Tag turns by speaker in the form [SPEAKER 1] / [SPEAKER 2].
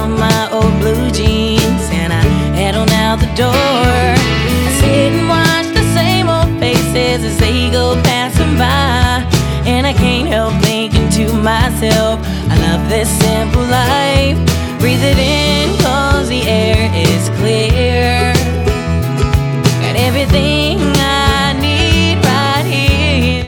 [SPEAKER 1] on my old blue jeans and I head on out the door. I sit and watch the same old faces as they go passing by, and I can't help thinking to myself, I love this simple life. Breathe it in,